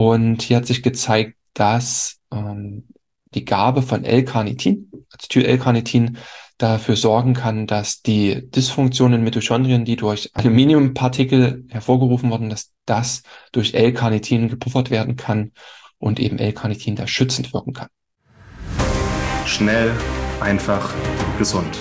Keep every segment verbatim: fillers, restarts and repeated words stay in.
Und hier hat sich gezeigt, dass ähm, die Gabe von L-Carnitin, Acetyl L-Carnitin, dafür sorgen kann, dass die Dysfunktionen in Mitochondrien, die durch Aluminiumpartikel hervorgerufen wurden, dass das durch L-Carnitin gepuffert werden kann und eben L-Carnitin da schützend wirken kann. Schnell, einfach, gesund.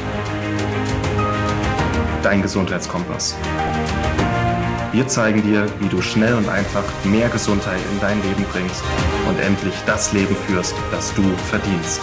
Dein Gesundheitskompass. Wir zeigen dir, wie du schnell und einfach mehr Gesundheit in dein Leben bringst und endlich das Leben führst, das du verdienst.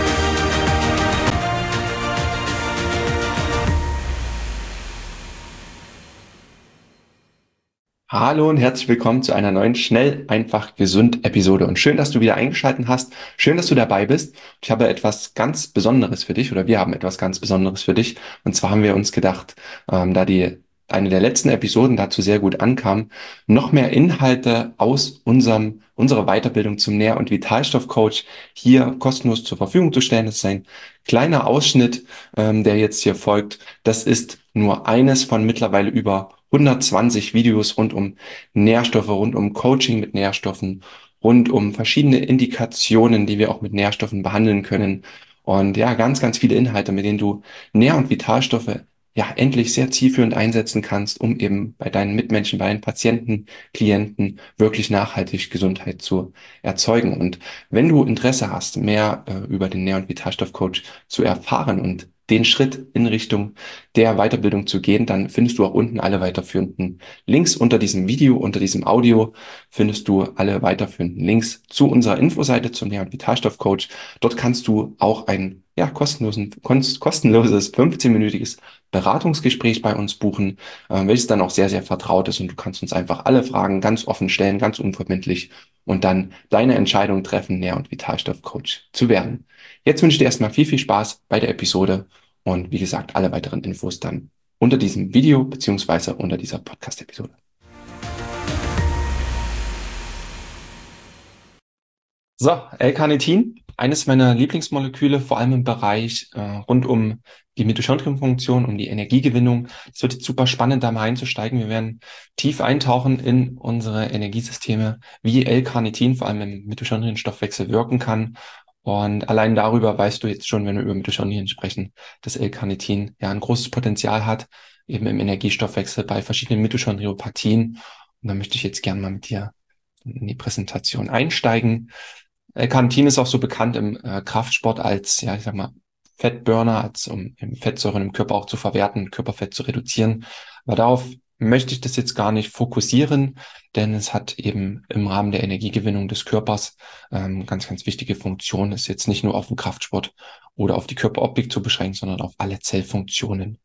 Hallo und herzlich willkommen zu einer neuen Schnell, einfach, gesund Episode. Und schön, dass du wieder eingeschaltet hast. Schön, dass du dabei bist. Ich habe etwas ganz Besonderes für dich oder wir haben etwas ganz Besonderes für dich. Und zwar haben wir uns gedacht, ähm, da die eine der letzten Episoden dazu sehr gut ankam, noch mehr Inhalte aus unserem, unserer Weiterbildung zum Nähr- und Vitalstoffcoach hier kostenlos zur Verfügung zu stellen. Das ist ein kleiner Ausschnitt, ähm, der jetzt hier folgt. Das ist nur eines von mittlerweile über hundertzwanzig Videos rund um Nährstoffe, rund um Coaching mit Nährstoffen, rund um verschiedene Indikationen, die wir auch mit Nährstoffen behandeln können. Und ja, ganz, ganz viele Inhalte, mit denen du Nähr- und Vitalstoffe ja endlich sehr zielführend einsetzen kannst, um eben bei deinen Mitmenschen, bei deinen Patienten, Klienten wirklich nachhaltig Gesundheit zu erzeugen. Und wenn du Interesse hast, mehr äh, über den Nähr- und Vitalstoffcoach zu erfahren und den Schritt in Richtung der Weiterbildung zu gehen, dann findest du auch unten alle weiterführenden Links unter diesem Video, unter diesem Audio findest du alle weiterführenden Links zu unserer Infoseite zum Nähr- und Vitalstoffcoach. Dort kannst du auch ein ja, kostenlosen, kostenloses fünfzehnminütiges Beratungsgespräch bei uns buchen, äh, welches dann auch sehr, sehr vertraut ist und du kannst uns einfach alle Fragen ganz offen stellen, ganz unverbindlich und dann deine Entscheidung treffen, Nähr- und Vitalstoffcoach zu werden. Jetzt wünsche ich dir erstmal viel, viel Spaß bei der Episode und wie gesagt, alle weiteren Infos dann unter diesem Video beziehungsweise unter dieser Podcast-Episode. So, L-Carnitin, eines meiner Lieblingsmoleküle, vor allem im Bereich äh, rund um die Mitochondrienfunktion, um die Energiegewinnung. Es wird jetzt super spannend, da mal einzusteigen. Wir werden tief eintauchen in unsere Energiesysteme, wie L-Carnitin vor allem im Mitochondrienstoffwechsel wirken kann. Und allein darüber weißt du jetzt schon, wenn wir über Mitochondrien sprechen, dass L-Carnitin ja ein großes Potenzial hat, eben im Energiestoffwechsel bei verschiedenen Mitochondriopathien. Und da möchte ich jetzt gerne mal mit dir in die Präsentation einsteigen. L-Carnitin ist auch so bekannt im äh, Kraftsport als, ja, ich sag mal, Fettburner, als um Fettsäuren im Körper auch zu verwerten, Körperfett zu reduzieren. Aber darauf möchte ich das jetzt gar nicht fokussieren, denn es hat eben im Rahmen der Energiegewinnung des Körpers ähm, ganz, ganz wichtige Funktionen. Es ist jetzt nicht nur auf den Kraftsport oder auf die Körperoptik zu beschränken, sondern auf alle Zellfunktionen.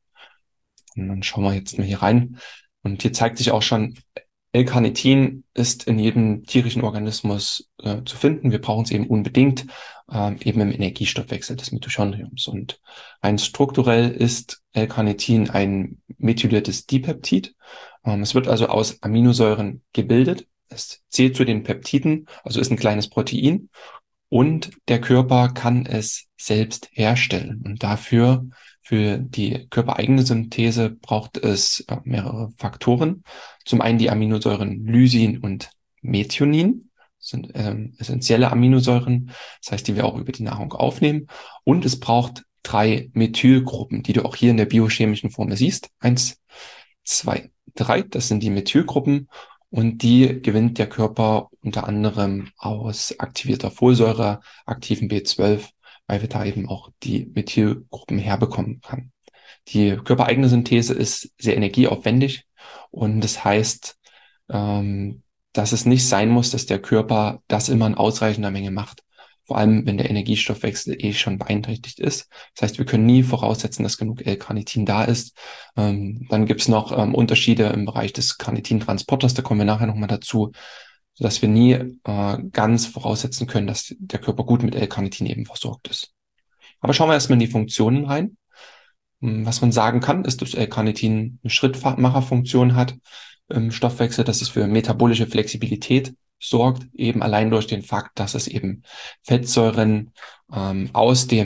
Und dann schauen wir jetzt mal hier rein. Und hier zeigt sich auch schon, L-Carnitin ist in jedem tierischen Organismus äh, zu finden. Wir brauchen es eben unbedingt, ähm, eben im Energiestoffwechsel des Mitochondriums. Und rein strukturell ist L-Carnitin ein methyliertes Dipeptid. Ähm, es wird also aus Aminosäuren gebildet. Es zählt zu den Peptiden, also ist ein kleines Protein. Und der Körper kann es selbst herstellen. Und dafür, für die körpereigene Synthese, braucht es äh, mehrere Faktoren. Zum einen die Aminosäuren Lysin und Methionin, das sind ähm, essentielle Aminosäuren, das heißt, die wir auch über die Nahrung aufnehmen. Und es braucht drei Methylgruppen, die du auch hier in der biochemischen Formel siehst. Eins, zwei, drei, das sind die Methylgruppen. Und die gewinnt der Körper unter anderem aus aktivierter Folsäure, aktiven B zwölf, weil wir da eben auch die Methylgruppen herbekommen kann. Die körpereigene Synthese ist sehr energieaufwendig und das heißt, ähm, dass es nicht sein muss, dass der Körper das immer in ausreichender Menge macht. Vor allem, wenn der Energiestoffwechsel eh schon beeinträchtigt ist. Das heißt, wir können nie voraussetzen, dass genug L-Carnitin da ist. Ähm, dann gibt's noch ähm, Unterschiede im Bereich des Carnitintransporters, da kommen wir nachher nochmal dazu, sodass wir nie äh, ganz voraussetzen können, dass der Körper gut mit L-Carnitin eben versorgt ist. Aber schauen wir erstmal in die Funktionen rein. Was man sagen kann, ist, dass L-Carnitin eine Schrittmacherfunktion hat im Stoffwechsel, dass es für metabolische Flexibilität sorgt, eben allein durch den Fakt, dass es eben Fettsäuren ähm, aus dem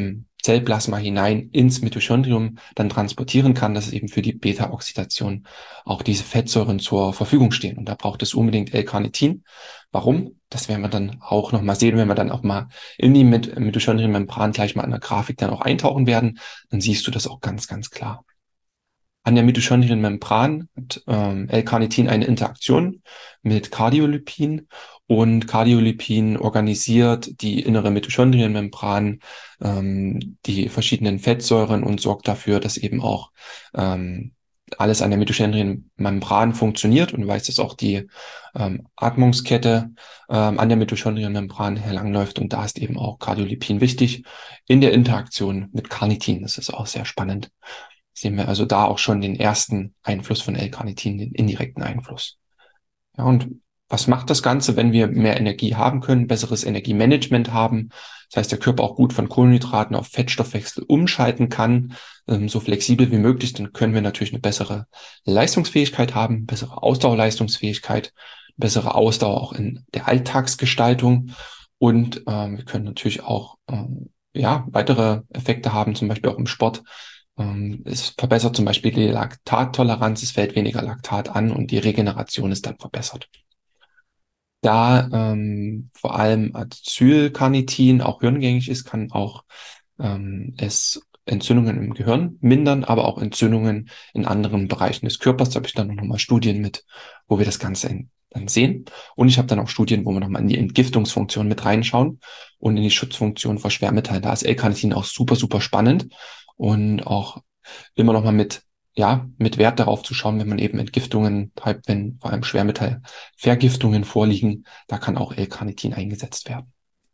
Zellplasma hinein ins Mitochondrium dann transportieren kann, dass es eben für die Beta-Oxidation auch diese Fettsäuren zur Verfügung stehen. Und da braucht es unbedingt L-Carnitin. Warum? Das werden wir dann auch nochmal sehen, wenn wir dann auch mal in die Mitochondrienmembran gleich mal in der Grafik dann auch eintauchen werden. Dann siehst du das auch ganz, ganz klar. An der Mitochondrienmembran hat ähm, L-Carnitin eine Interaktion mit Cardiolipin und Cardiolipin organisiert die innere Mitochondrienmembran, ähm, die verschiedenen Fettsäuren und sorgt dafür, dass eben auch ähm, alles an der Mitochondrienmembran funktioniert und weiß, dass auch die ähm, Atmungskette ähm, an der Mitochondrienmembran herlangläuft und da ist eben auch Cardiolipin wichtig in der Interaktion mit Carnitin. Das ist auch sehr spannend. Sehen wir also da auch schon den ersten Einfluss von L-Carnitin, den indirekten Einfluss. Ja, und was macht das Ganze, wenn wir mehr Energie haben können, besseres Energiemanagement haben? Das heißt, der Körper auch gut von Kohlenhydraten auf Fettstoffwechsel umschalten kann, ähm, so flexibel wie möglich. Dann können wir natürlich eine bessere Leistungsfähigkeit haben, bessere Ausdauerleistungsfähigkeit, bessere Ausdauer auch in der Alltagsgestaltung. Und ähm, wir können natürlich auch ähm, ja weitere Effekte haben, zum Beispiel auch im Sport. Es verbessert zum Beispiel die Laktattoleranz, es fällt weniger Laktat an und die Regeneration ist dann verbessert. Da ähm, vor allem Acylcarnitin auch hirngängig ist, kann auch ähm, es Entzündungen im Gehirn mindern, aber auch Entzündungen in anderen Bereichen des Körpers. Da habe ich dann noch mal Studien mit, wo wir das Ganze in, dann sehen. Und ich habe dann auch Studien, wo wir nochmal in die Entgiftungsfunktion mit reinschauen und in die Schutzfunktion vor Schwermetallen. Da ist L-Carnitin auch super, super spannend. Und auch immer noch mal mit, ja, mit Wert darauf zu schauen, wenn man eben Entgiftungen treibt, wenn vor allem Schwermetallvergiftungen vorliegen, da kann auch L-Carnitin eingesetzt werden.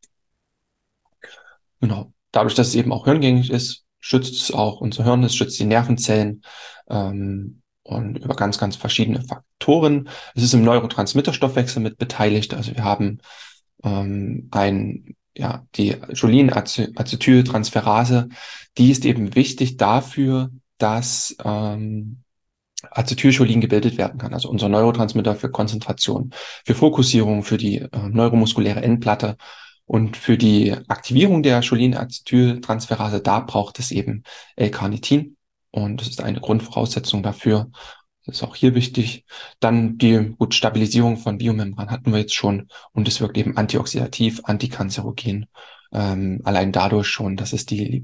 Genau. Dadurch, dass es eben auch hirngängig ist, schützt es auch unser Hirn, es schützt die Nervenzellen, ähm, und über ganz, ganz verschiedene Faktoren. Es ist im Neurotransmitterstoffwechsel mit beteiligt. Also wir haben ähm, ein ja, die Cholin-Acetyltransferase, die ist eben wichtig dafür, dass ähm, Acetylcholin gebildet werden kann, also unser Neurotransmitter für Konzentration, für Fokussierung, für die äh, neuromuskuläre Endplatte und für die Aktivierung der Cholin-Acetyltransferase, da braucht es eben L-Carnitin und das ist eine Grundvoraussetzung dafür. Das ist auch hier wichtig. Dann die gut, Stabilisierung von Biomembran hatten wir jetzt schon und es wirkt eben antioxidativ, antikanzerogen. Ähm, allein dadurch schon, dass es die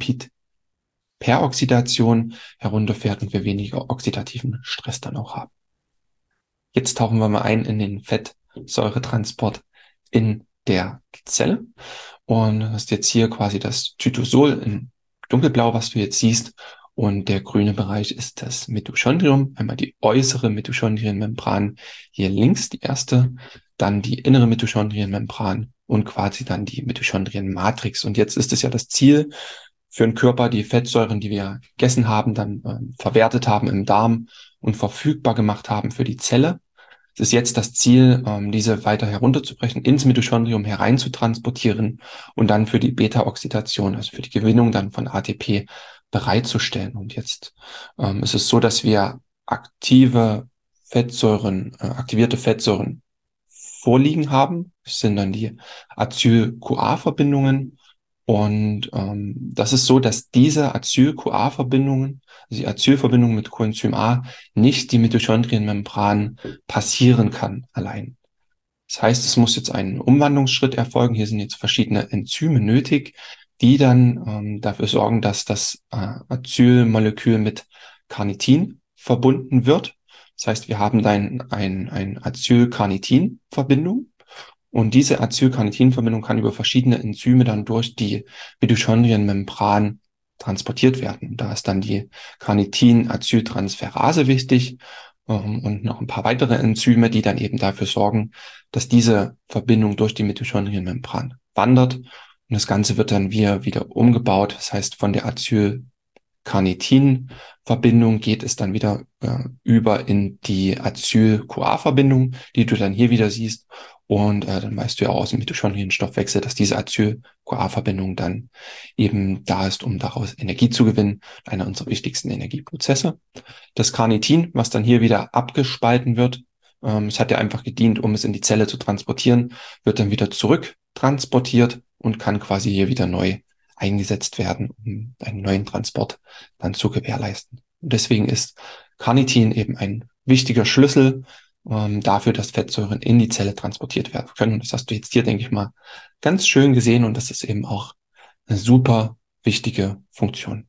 Lipidperoxidation herunterfährt und wir weniger oxidativen Stress dann auch haben. Jetzt tauchen wir mal ein in den Fettsäuretransport in der Zelle und du hast jetzt hier quasi das Zytosol in dunkelblau, was du jetzt siehst. Und der grüne Bereich ist das Mitochondrium. Einmal die äußere Mitochondrienmembran hier links, die erste, dann die innere Mitochondrienmembran und quasi dann die Mitochondrienmatrix. Und jetzt ist es ja das Ziel für den Körper, die Fettsäuren, die wir gegessen haben, dann äh, verwertet haben im Darm und verfügbar gemacht haben für die Zelle. Es ist jetzt das Ziel, ähm, diese weiter herunterzubrechen, ins Mitochondrium hereinzutransportieren und dann für die Beta-Oxidation, also für die Gewinnung dann von A T P, bereitzustellen. Und jetzt ähm, ist es so, dass wir aktive Fettsäuren, äh, aktivierte Fettsäuren vorliegen haben. Das sind dann die Acyl-CoA-Verbindungen. Und ähm, das ist so, dass diese Acyl-CoA-Verbindungen, also die Acylverbindung mit Coenzym A, nicht die Mitochondrienmembran passieren kann allein. Das heißt, es muss jetzt ein Umwandlungsschritt erfolgen. Hier sind jetzt verschiedene Enzyme nötig, die dann ähm, dafür sorgen, dass das äh, Acylmolekül mit Carnitin verbunden wird. Das heißt, wir haben dann ein, ein Acyl-Carnitin-Verbindung und diese Acyl-Carnitin-Verbindung kann über verschiedene Enzyme dann durch die Mitochondrienmembran transportiert werden. Da ist dann die Carnitin-Acyltransferase wichtig ähm, und noch ein paar weitere Enzyme, die dann eben dafür sorgen, dass diese Verbindung durch die Mitochondrienmembran wandert. Und das Ganze wird dann wieder, wieder umgebaut. Das heißt, von der Acyl-Carnitin-Verbindung geht es dann wieder äh, über in die Acyl-CoA-Verbindung, die du dann hier wieder siehst. Und äh, dann weißt du ja auch aus dem Mitochondrienstoffwechsel, dass diese Acyl-CoA-Verbindung dann eben da ist, um daraus Energie zu gewinnen. Einer unserer wichtigsten Energieprozesse. Das Carnitin, was dann hier wieder abgespalten wird, ähm, es hat ja einfach gedient, um es in die Zelle zu transportieren, wird dann wieder zurück transportiert und kann quasi hier wieder neu eingesetzt werden, um einen neuen Transport dann zu gewährleisten. Und deswegen ist Carnitin eben ein wichtiger Schlüssel ähm, dafür, dass Fettsäuren in die Zelle transportiert werden können. Und das hast du jetzt hier, denke ich mal, ganz schön gesehen und das ist eben auch eine super wichtige Funktion.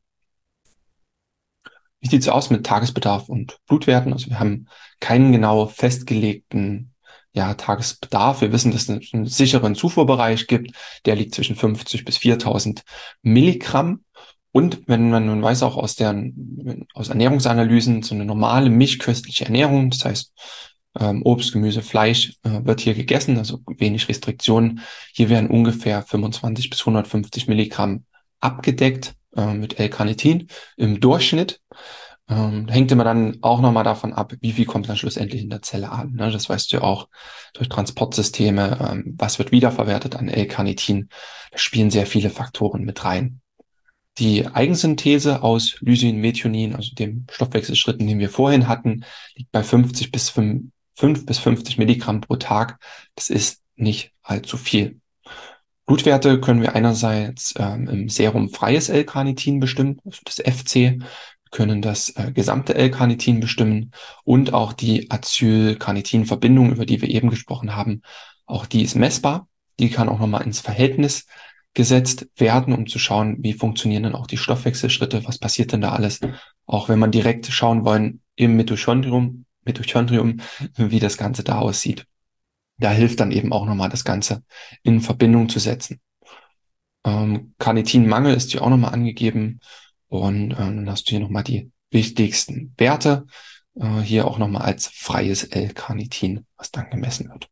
Wie sieht es aus mit Tagesbedarf und Blutwerten? Also wir haben keinen genau festgelegten ja, Tagesbedarf. Wir wissen, dass es einen sicheren Zufuhrbereich gibt. Der liegt zwischen fünfzig bis viertausend Milligramm. Und wenn man nun weiß, auch aus der, aus Ernährungsanalysen, so eine normale mischköstliche Ernährung, das heißt, ähm, Obst, Gemüse, Fleisch äh, wird hier gegessen, also wenig Restriktionen. Hier werden ungefähr fünfundzwanzig bis hundertfünfzig Milligramm abgedeckt äh, mit L-Carnitin im Durchschnitt. Ähm, hängt immer dann auch nochmal davon ab, wie viel kommt dann schlussendlich in der Zelle an. Ne? Das weißt du ja auch durch Transportsysteme, ähm, was wird wiederverwertet an L-Carnitin. Da spielen sehr viele Faktoren mit rein. Die Eigensynthese aus Lysin, Methionin, also dem Stoffwechselschritten, den wir vorhin hatten, liegt bei fünfzig bis fünf bis fünfzig Milligramm pro Tag. Das ist nicht allzu viel. Blutwerte können wir einerseits ähm, im Serum freies L-Carnitin bestimmen, also das F C, wir können das äh, gesamte L-Carnitin bestimmen und auch die Acyl-Carnitin-Verbindung, über die wir eben gesprochen haben, auch die ist messbar. Die kann auch nochmal ins Verhältnis gesetzt werden, um zu schauen, wie funktionieren dann auch die Stoffwechselschritte, was passiert denn da alles, auch wenn man direkt schauen wollen im Mitochondrium, Mitochondrium, wie das Ganze da aussieht. Da hilft dann eben auch nochmal das Ganze in Verbindung zu setzen. Ähm, Carnitinmangel ist hier auch nochmal angegeben und äh, dann hast du hier nochmal die wichtigsten Werte, äh, hier auch nochmal als freies L-Carnitin, was dann gemessen wird.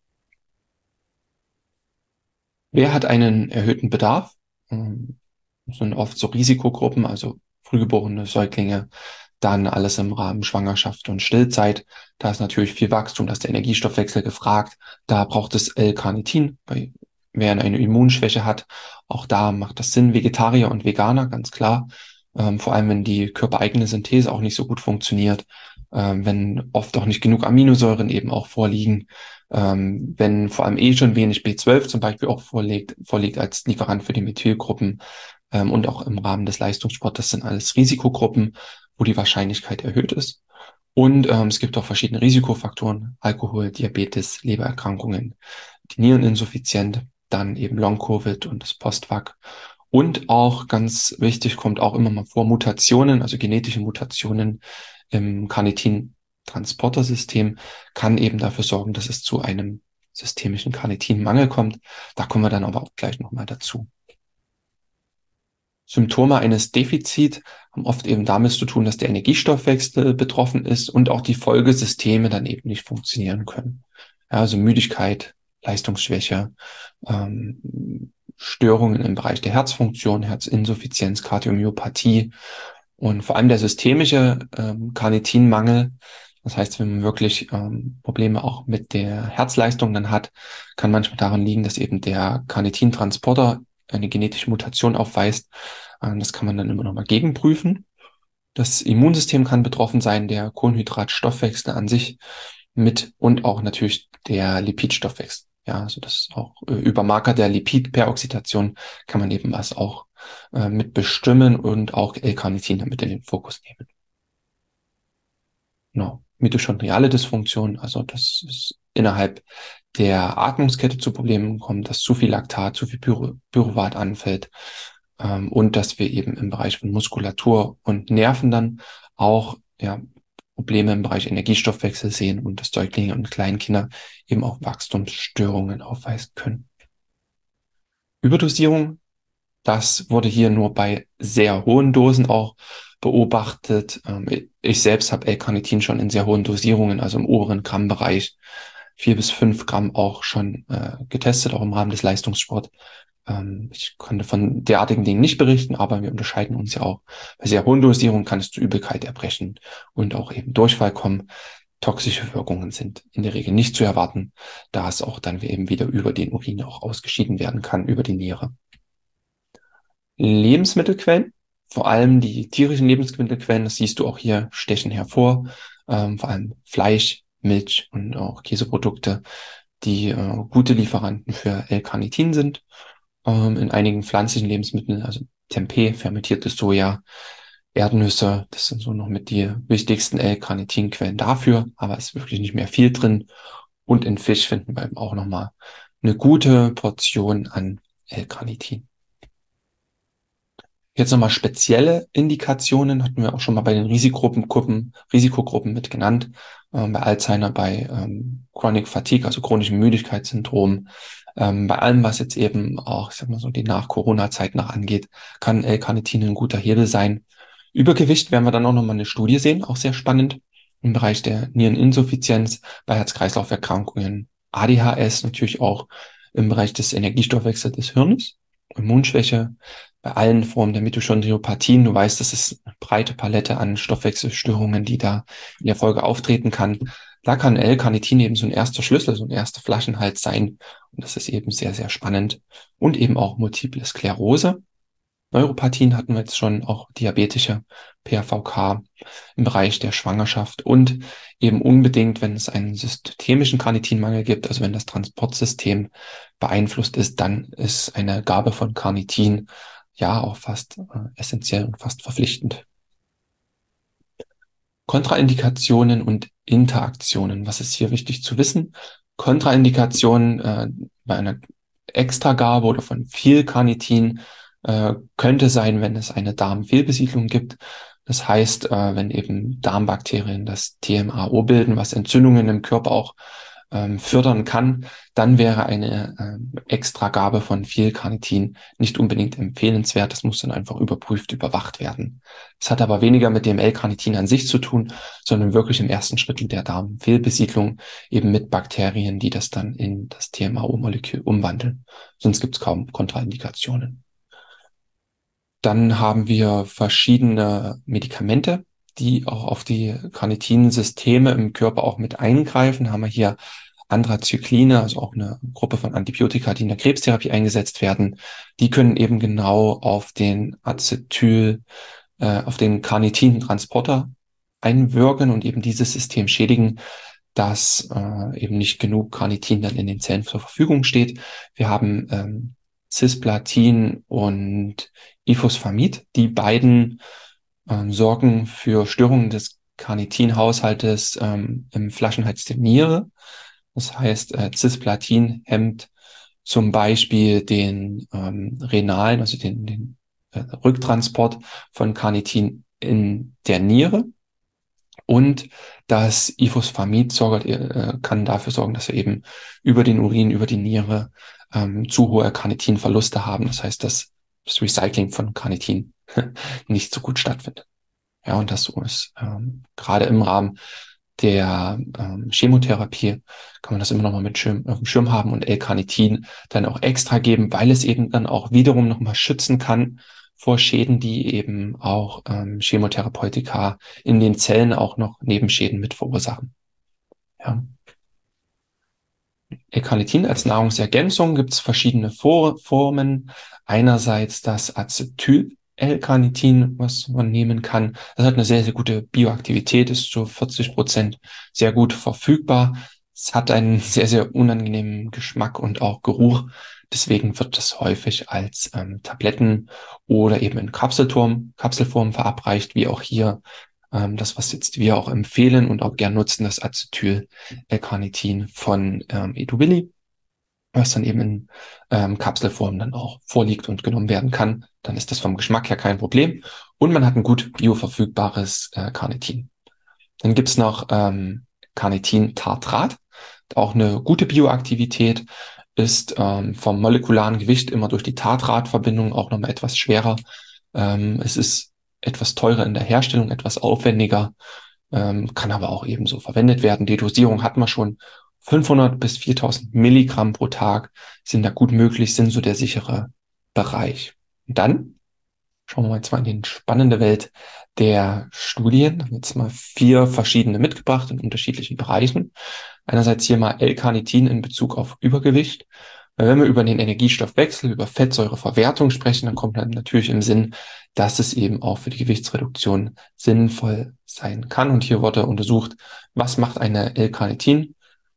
Wer hat einen erhöhten Bedarf? Ähm, das sind oft so Risikogruppen, also frühgeborene Säuglinge, dann alles im Rahmen Schwangerschaft und Stillzeit. Da ist natürlich viel Wachstum, da ist der Energiestoffwechsel gefragt. Da braucht es L-Carnitin. Bei, wer eine Immunschwäche hat, auch da macht das Sinn. Vegetarier und Veganer, ganz klar. Ähm, vor allem, wenn die körpereigene Synthese auch nicht so gut funktioniert, ähm, wenn oft auch nicht genug Aminosäuren eben auch vorliegen, ähm, wenn vor allem eh schon wenig B zwölf zum Beispiel auch vorliegt, vorliegt als Lieferant für die Methylgruppen ähm, und auch im Rahmen des Leistungssports. Das sind alles Risikogruppen, wo die Wahrscheinlichkeit erhöht ist. Und ähm, es gibt auch verschiedene Risikofaktoren, Alkohol, Diabetes, Lebererkrankungen, die Niereninsuffizienz, dann eben Long-Covid und das Post-Vac. Und auch ganz wichtig, kommt auch immer mal vor, Mutationen, also genetische Mutationen im Carnitin-Transportersystem kann eben dafür sorgen, dass es zu einem systemischen Carnitinmangel kommt. Da kommen wir dann aber auch gleich nochmal dazu. Symptome eines Defizits haben oft eben damit zu tun, dass der Energiestoffwechsel betroffen ist und auch die Folgesysteme dann eben nicht funktionieren können. Ja, also Müdigkeit, Leistungsschwäche, ähm, Störungen im Bereich der Herzfunktion, Herzinsuffizienz, Kardiomyopathie und vor allem der systemische ähm, Carnitinmangel. Das heißt, wenn man wirklich ähm, Probleme auch mit der Herzleistung dann hat, kann manchmal daran liegen, dass eben der Carnitintransporter eine genetische Mutation aufweist. Ähm, das kann man dann immer noch mal gegenprüfen. Das Immunsystem kann betroffen sein, der Kohlenhydratstoffwechsel an sich mit und auch natürlich der Lipidstoffwechsel. Ja, also das ist auch äh, über Marker der Lipidperoxidation kann man eben was auch äh, mit bestimmen und auch L-Carnitin damit in den Fokus nehmen. Genau. Mitochondriale Dysfunktion, also das ist innerhalb der Atmungskette zu Problemen kommt, dass zu viel Laktat, zu viel Pyru Pyruvat anfällt ähm, und dass wir eben im Bereich von Muskulatur und Nerven dann auch ja, Probleme im Bereich Energiestoffwechsel sehen und dass Säuglinge und Kleinkinder eben auch Wachstumsstörungen aufweisen können. Überdosierung, das wurde hier nur bei sehr hohen Dosen auch beobachtet. Ähm, ich selbst habe L-Carnitin schon in sehr hohen Dosierungen, also im oberen Grammbereich, vier bis fünf Gramm auch schon äh, getestet, auch im Rahmen des Leistungssports. Ähm, ich konnte von derartigen Dingen nicht berichten, aber wir unterscheiden uns ja auch. Bei sehr hohen Dosierungen kann es zu Übelkeit, Erbrechen und auch eben Durchfall kommen. Toxische Wirkungen sind in der Regel nicht zu erwarten, da es auch dann eben wieder über den Urin auch ausgeschieden werden kann, über die Niere. Lebensmittelquellen, vor allem die tierischen Lebensmittelquellen, das siehst du auch hier, stechen hervor, ähm, vor allem Fleisch, Milch und auch Käseprodukte, die äh, gute Lieferanten für L-Carnitin sind. ähm, in einigen pflanzlichen Lebensmitteln, also Tempeh, fermentiertes Soja, Erdnüsse, das sind so noch mit die wichtigsten L-Carnitin-Quellen dafür, aber es ist wirklich nicht mehr viel drin. Und in Fisch finden wir eben auch nochmal eine gute Portion an L-Carnitin. Jetzt nochmal spezielle Indikationen, hatten wir auch schon mal bei den Risikogruppen, Risikogruppen mit genannt, ähm, bei Alzheimer, bei ähm, Chronic Fatigue, also chronischem Müdigkeitssyndrom, ähm, bei allem, was jetzt eben auch, ich sag mal so, die Nach-Corona-Zeit noch angeht, kann L-Carnitin ein guter Hebel sein. Übergewicht werden wir dann auch nochmal eine Studie sehen, auch sehr spannend, im Bereich der Niereninsuffizienz, bei Herz-Kreislauf-Erkrankungen, A D H S, natürlich auch im Bereich des Energiestoffwechsels des Hirns, Immunschwäche, bei allen Formen der Mitochondriopathien. Du weißt, das ist eine breite Palette an Stoffwechselstörungen, die da in der Folge auftreten kann. Da kann L-Carnitin eben so ein erster Schlüssel, so ein erster Flaschenhals sein. Und das ist eben sehr, sehr spannend. Und eben auch Multiple Sklerose. Neuropathien hatten wir jetzt schon, auch diabetische P A V K im Bereich der Schwangerschaft und eben unbedingt, wenn es einen systemischen Carnitinmangel gibt, also wenn das Transportsystem beeinflusst ist, dann ist eine Gabe von Carnitin ja auch fast äh, essentiell und fast verpflichtend. Kontraindikationen und Interaktionen. Was ist hier wichtig zu wissen? Kontraindikationen äh, bei einer Extragabe oder von viel Carnitin äh, könnte sein, wenn es eine Darmfehlbesiedlung gibt. Das heißt, äh, wenn eben Darmbakterien das T M A O bilden, was Entzündungen im Körper auch ähm, fördern kann, dann wäre eine ähm, Extragabe von viel Carnitin nicht unbedingt empfehlenswert. Das muss dann einfach überprüft, überwacht werden. Das hat aber weniger mit dem L-Carnitin an sich zu tun, sondern wirklich im ersten Schritt mit der Darmfehlbesiedlung, eben mit Bakterien, die das dann in das T M A O-Molekül umwandeln. Sonst gibt es kaum Kontraindikationen. Dann haben wir verschiedene Medikamente, die auch auf die Carnitinsysteme im Körper auch mit eingreifen. Haben wir hier Anthrazykline, also auch eine Gruppe von Antibiotika, die in der Krebstherapie eingesetzt werden. Die können eben genau auf den Acetyl, äh, auf den Carnitintransporter einwirken und eben dieses System schädigen, dass äh, eben nicht genug Carnitin dann in den Zellen zur Verfügung steht. Wir haben ähm, Cisplatin und Ifosfamid. Die beiden ähm, sorgen für Störungen des Carnitinhaushaltes ähm, im Flaschenhals der Niere. Das heißt, äh, Cisplatin hemmt zum Beispiel den ähm, renalen, also den, den äh, Rücktransport von Carnitin in der Niere. Und das Ifosfamid sorgt, äh, kann dafür sorgen, dass wir eben über den Urin, über die Niere ähm, zu hohe Carnitinverluste haben. Das heißt, dass das Recycling von Carnitin nicht so gut stattfindet. Ja, und das so ist ähm, gerade im Rahmen der ähm, Chemotherapie kann man das immer noch mal mit Schirm, auf dem Schirm haben und L-Carnitin dann auch extra geben, weil es eben dann auch wiederum noch mal schützen kann vor Schäden, die eben auch ähm, Chemotherapeutika in den Zellen auch noch Nebenschäden mit verursachen. Ja. L-Carnitin als Nahrungsergänzung gibt es verschiedene For Formen. Einerseits das Acetyl-L-Carnitin, was man nehmen kann. Das hat eine sehr, sehr gute Bioaktivität, ist zu vierzig Prozent sehr gut verfügbar. Es hat einen sehr, sehr unangenehmen Geschmack und auch Geruch. Deswegen wird das häufig als ähm, Tabletten oder eben in Kapselform, Kapselform verabreicht, wie auch hier ähm, das, was jetzt wir auch empfehlen und auch gern nutzen, das Acetyl-L-Carnitin von ähm, Edubili, was dann eben in ähm, Kapselform dann auch vorliegt und genommen werden kann. Dann ist das vom Geschmack her kein Problem und man hat ein gut bioverfügbares äh, Carnitin. Dann gibt's noch ähm, Carnitin-Tartrat, auch eine gute Bioaktivität, ist ähm, vom molekularen Gewicht immer durch die Tartratverbindung auch nochmal etwas schwerer. Ähm, es ist etwas teurer in der Herstellung, etwas aufwendiger, ähm, kann aber auch ebenso verwendet werden. Die Dosierung hat man schon. fünfhundert bis viertausend Milligramm pro Tag sind da gut möglich, sind so der sichere Bereich. Und dann schauen wir mal jetzt mal in die spannende Welt der Studien. Da haben wir jetzt mal vier verschiedene mitgebracht in unterschiedlichen Bereichen. Einerseits hier mal L-Carnitin in Bezug auf Übergewicht. Weil wenn wir über den Energiestoffwechsel, über Fettsäureverwertung sprechen, dann kommt dann natürlich im Sinn, dass es eben auch für die Gewichtsreduktion sinnvoll sein kann. Und hier wurde untersucht, was macht eine L-Carnitin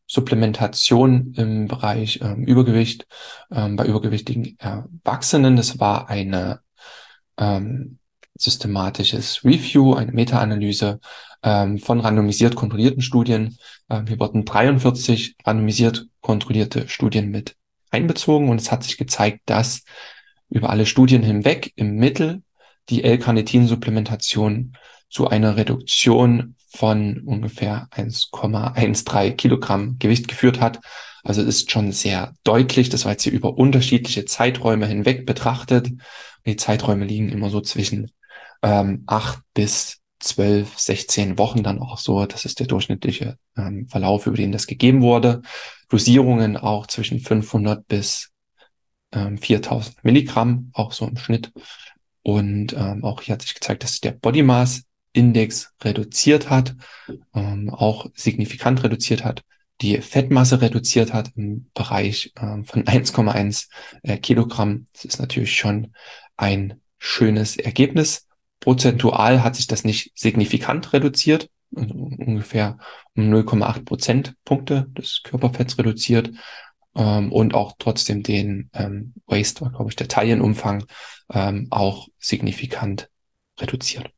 Supplementation im Bereich ähm, Übergewicht ähm, bei übergewichtigen Erwachsenen. Das war eine ähm, systematisches Review, eine Meta-Analyse ähm, von randomisiert kontrollierten Studien. Ähm, hier wurden dreiundvierzig randomisiert kontrollierte Studien mit einbezogen und es hat sich gezeigt, dass über alle Studien hinweg im Mittel die L-Carnitin-Supplementation zu einer Reduktion von ungefähr eins Komma dreizehn Kilogramm Gewicht geführt hat. Also ist schon sehr deutlich. Das war jetzt hier über unterschiedliche Zeiträume hinweg betrachtet. Die Zeiträume liegen immer so zwischen ähm, acht bis zwölf, sechzehn Wochen dann auch so. Das ist der durchschnittliche ähm, Verlauf, über den das gegeben wurde. Dosierungen auch zwischen fünfhundert bis ähm, viertausend Milligramm, auch so im Schnitt. Und ähm, auch hier hat sich gezeigt, dass sich der Body Mass Index reduziert hat, ähm, auch signifikant reduziert hat, die Fettmasse reduziert hat im Bereich ähm, von eins Komma eins äh, Kilogramm. Das ist natürlich schon ein schönes Ergebnis. Prozentual hat sich das nicht signifikant reduziert, also ungefähr um null Komma acht Prozentpunkte des Körperfetts reduziert. Ähm, und auch trotzdem den ähm, Waist, war glaube ich der Taillenumfang, ähm, auch signifikant reduziert.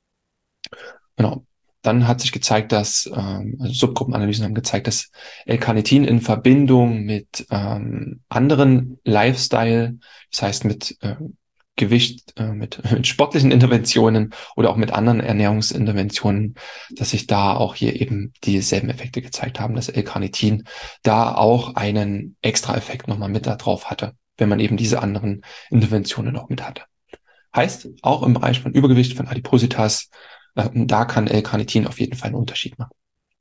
Genau. Dann hat sich gezeigt, dass, ähm, also Subgruppenanalysen haben gezeigt, dass L-Carnitin in Verbindung mit ähm, anderen Lifestyle, das heißt mit äh, Gewicht, äh, mit, mit sportlichen Interventionen oder auch mit anderen Ernährungsinterventionen, dass sich da auch hier eben dieselben Effekte gezeigt haben, dass L-Carnitin da auch einen Extra-Effekt nochmal mit da drauf hatte, wenn man eben diese anderen Interventionen noch mit hatte. Heißt, auch im Bereich von Übergewicht, von Adipositas, äh, da kann L-Carnitin auf jeden Fall einen Unterschied machen.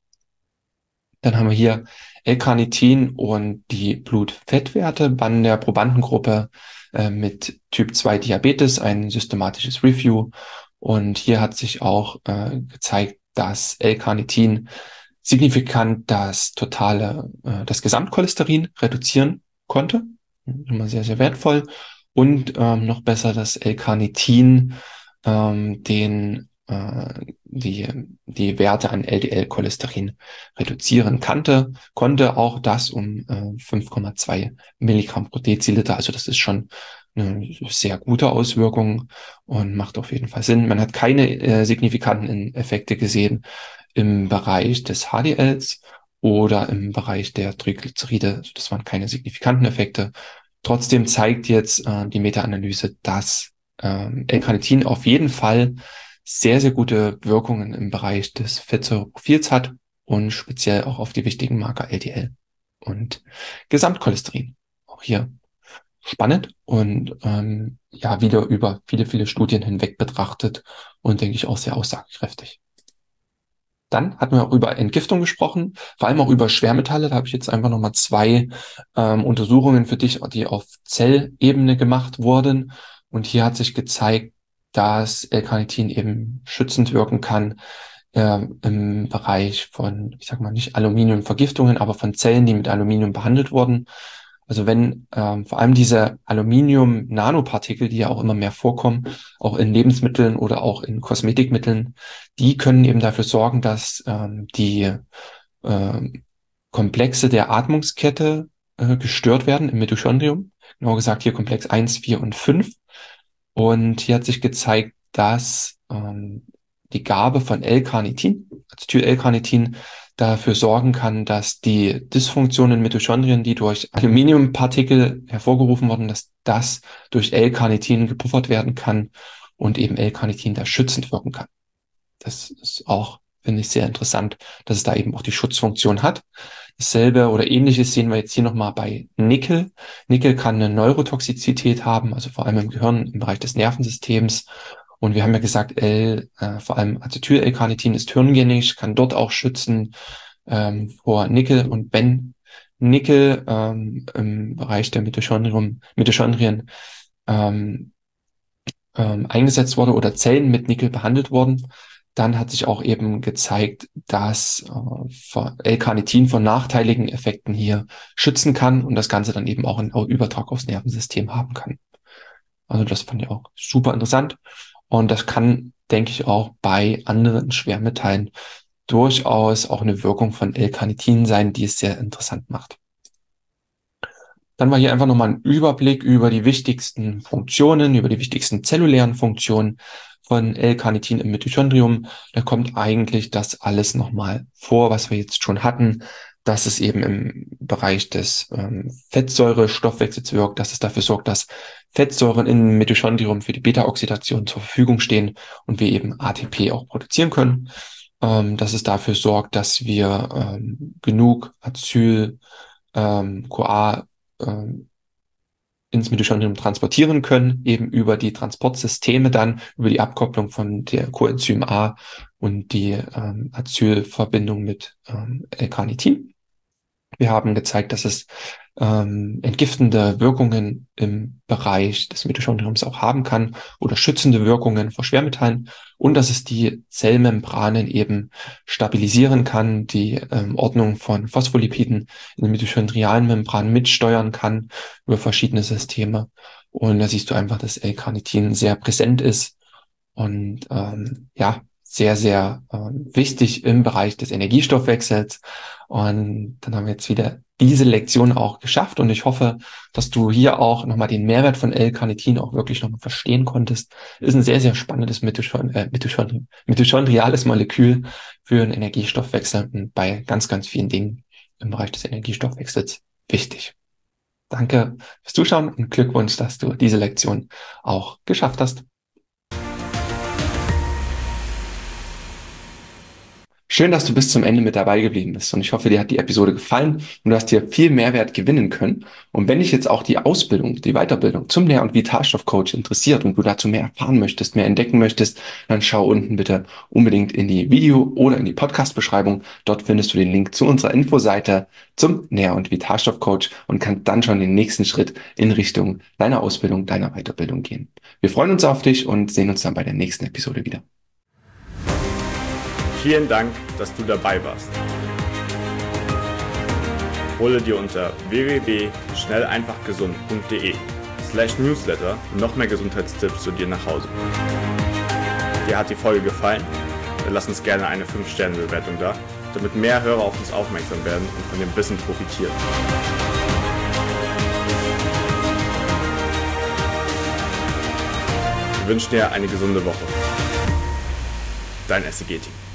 Dann haben wir hier L-Carnitin und die Blutfettwerte bei der Probandengruppe äh, mit Typ zwei Diabetes, ein systematisches Review. Und hier hat sich auch äh, gezeigt, dass L-Carnitin signifikant das totale, äh, das Gesamtcholesterin reduzieren konnte. Immer sehr, sehr wertvoll. Und ähm, noch besser, dass L-Carnitin ähm, den äh, die die Werte an L D L-Cholesterin reduzieren kannte, konnte auch das um äh, fünf Komma zwei Milligramm pro Deziliter. Also das ist schon eine sehr gute Auswirkung und macht auf jeden Fall Sinn. Man hat keine äh, signifikanten Effekte gesehen im Bereich des H D Ls oder im Bereich der Triglyceride. Also das waren keine signifikanten Effekte. Trotzdem zeigt jetzt äh, die Meta-Analyse, dass ähm, L-Carnitin auf jeden Fall sehr, sehr gute Wirkungen im Bereich des Fettsäureprofils hat und speziell auch auf die wichtigen Marker L D L und Gesamtcholesterin. Auch hier spannend und ähm, ja, wieder über viele, viele Studien hinweg betrachtet und denke ich auch sehr aussagekräftig. Dann hatten wir auch über Entgiftung gesprochen, vor allem auch über Schwermetalle. Da habe ich jetzt einfach nochmal zwei ähm, Untersuchungen für dich, die auf Zellebene gemacht wurden. Und hier hat sich gezeigt, dass L-Carnitin eben schützend wirken kann äh, im Bereich von, ich sag mal nicht Aluminiumvergiftungen, aber von Zellen, die mit Aluminium behandelt wurden. Also wenn ähm, vor allem diese Aluminium-Nanopartikel, die ja auch immer mehr vorkommen, auch in Lebensmitteln oder auch in Kosmetikmitteln, die können eben dafür sorgen, dass ähm, die ähm, Komplexe der Atmungskette äh, gestört werden im Mitochondrium. Genauer gesagt hier Komplex eins, vier und fünf. Und hier hat sich gezeigt, dass ähm, die Gabe von L-Carnitin, Acetyl-L-Carnitin, dafür sorgen kann, dass die Dysfunktionen in Mitochondrien, die durch Aluminiumpartikel hervorgerufen wurden, dass das durch L-Carnitin gepuffert werden kann und eben L-Carnitin da schützend wirken kann. Das ist auch, finde ich, sehr interessant, dass es da eben auch die Schutzfunktion hat. Dasselbe oder Ähnliches sehen wir jetzt hier nochmal bei Nickel. Nickel kann eine Neurotoxizität haben, also vor allem im Gehirn, im Bereich des Nervensystems. Und wir haben ja gesagt, L, äh, vor allem Acetyl-L-Carnitin ist hirngängig, kann dort auch schützen ähm, vor Nickel. Und wenn Nickel ähm, im Bereich der Mitochondrien, Mitochondrien ähm, ähm, eingesetzt wurde oder Zellen mit Nickel behandelt wurden, dann hat sich auch eben gezeigt, dass äh, L-Carnitin von nachteiligen Effekten hier schützen kann und das Ganze dann eben auch einen Übertrag aufs Nervensystem haben kann. Also das fand ich auch super interessant. Und das kann, denke ich, auch bei anderen Schwermetallen durchaus auch eine Wirkung von L-Carnitin sein, die es sehr interessant macht. Dann war hier einfach nochmal ein Überblick über die wichtigsten Funktionen, über die wichtigsten zellulären Funktionen von L-Carnitin im Mitochondrium. Da kommt eigentlich das alles nochmal vor, was wir jetzt schon hatten, dass es eben im Bereich des ähm, Fettsäurestoffwechsels wirkt, dass es dafür sorgt, dass Fettsäuren im Mitochondrium für die Beta-Oxidation zur Verfügung stehen und wir eben A T P auch produzieren können. Ähm, dass es dafür sorgt, dass wir ähm, genug Acyl, ähm, CoA ähm, ins Mitochondrium transportieren können, eben über die Transportsysteme dann, über die Abkopplung von der Coenzym A und die ähm, Acylverbindung mit ähm, L-Carnitin. Wir haben gezeigt, dass es ähm, entgiftende Wirkungen im Bereich des Mitochondriums auch haben kann oder schützende Wirkungen vor Schwermetallen und dass es die Zellmembranen eben stabilisieren kann, die ähm, Ordnung von Phospholipiden in den mitochondrialen Membranen mitsteuern kann über verschiedene Systeme. Und da siehst du einfach, dass L-Carnitin sehr präsent ist und ähm, ja, sehr, sehr ähm, wichtig im Bereich des Energiestoffwechsels. Und dann haben wir jetzt wieder diese Lektion auch geschafft. Und ich hoffe, dass du hier auch nochmal den Mehrwert von L-Carnitin auch wirklich nochmal verstehen konntest. Ist ein sehr, sehr spannendes Mitochond äh, Mitochondri mitochondriales Molekül für den Energiestoffwechsel und bei ganz, ganz vielen Dingen im Bereich des Energiestoffwechsels wichtig. Danke fürs Zuschauen und Glückwunsch, dass du diese Lektion auch geschafft hast. Schön, dass du bis zum Ende mit dabei geblieben bist und ich hoffe, dir hat die Episode gefallen und du hast hier viel Mehrwert gewinnen können. Und wenn dich jetzt auch die Ausbildung, die Weiterbildung zum Nähr- und Vitalstoffcoach interessiert und du dazu mehr erfahren möchtest, mehr entdecken möchtest, dann schau unten bitte unbedingt in die Video- oder in die Podcast-Beschreibung. Dort findest du den Link zu unserer Infoseite zum Nähr- und Vitalstoffcoach und kannst dann schon den nächsten Schritt in Richtung deiner Ausbildung, deiner Weiterbildung gehen. Wir freuen uns auf dich und sehen uns dann bei der nächsten Episode wieder. Vielen Dank, dass du dabei warst. Hole dir unter w w w punkt schnell einfach gesund punkt de slash newsletter noch mehr Gesundheitstipps zu dir nach Hause. Dir hat die Folge gefallen? Dann lass uns gerne eine fünf Sterne Bewertung da, damit mehr Hörer auf uns aufmerksam werden und von dem Wissen profitieren. Wir wünschen dir eine gesunde Woche. Dein S C G-Team.